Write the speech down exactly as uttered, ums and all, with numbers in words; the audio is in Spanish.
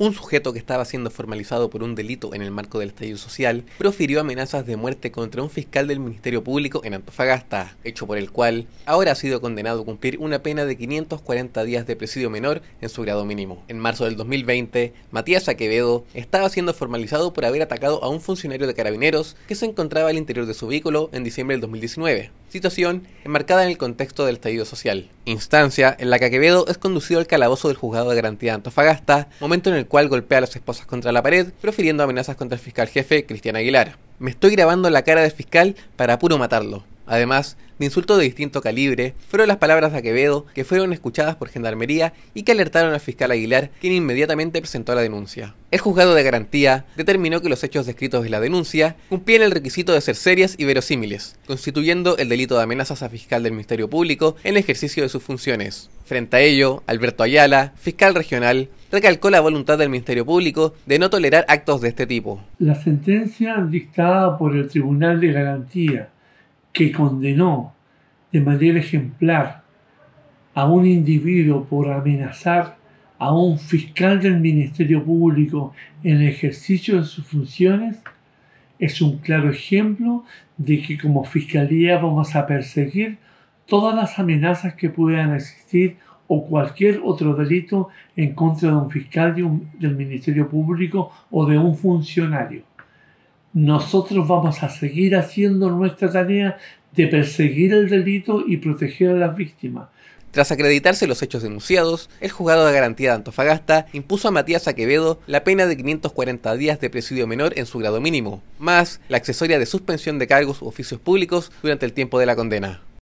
Un sujeto que estaba siendo formalizado por un delito en el marco del estallido social profirió amenazas de muerte contra un fiscal del Ministerio Público en Antofagasta, hecho por el cual ahora ha sido condenado a cumplir una pena de quinientos cuarenta días de presidio menor en su grado mínimo. En marzo del dos mil veinte, Matías Acevedo estaba siendo formalizado por haber atacado a un funcionario de Carabineros que se encontraba al interior de su vehículo en diciembre del dos mil diecinueve, situación enmarcada en el contexto del estallido social, instancia en la que Acevedo es conducido al calabozo del Juzgado de Garantía de Antofagasta, momento en el cual golpea a las esposas contra la pared, profiriendo amenazas contra el fiscal jefe Cristian Aguilar. Me estoy grabando la cara del fiscal para puro matarlo. Además de insultos de distinto calibre, fueron las palabras de Acevedo que fueron escuchadas por Gendarmería y que alertaron al fiscal Aguilar, quien inmediatamente presentó la denuncia. El juzgado de garantía determinó que los hechos descritos en la denuncia cumplían el requisito de ser serias y verosímiles, constituyendo el delito de amenazas a fiscal del Ministerio Público en el ejercicio de sus funciones. Frente a ello, Alberto Ayala, fiscal regional, recalcó la voluntad del Ministerio Público de no tolerar actos de este tipo. La sentencia dictada por el Tribunal de Garantía, que condenó de manera ejemplar a un individuo por amenazar a un fiscal del Ministerio Público en el ejercicio de sus funciones, es un claro ejemplo de que como Fiscalía vamos a perseguir todas las amenazas que puedan existir o cualquier otro delito en contra de un fiscal de un, del Ministerio Público o de un funcionario. Nosotros vamos a seguir haciendo nuestra tarea de perseguir el delito y proteger a las víctimas. Tras acreditarse los hechos denunciados, el Juzgado de Garantía de Antofagasta impuso a Matías Acevedo la pena de quinientos cuarenta días de presidio menor en su grado mínimo, más la accesoria de suspensión de cargos u oficios públicos durante el tiempo de la condena.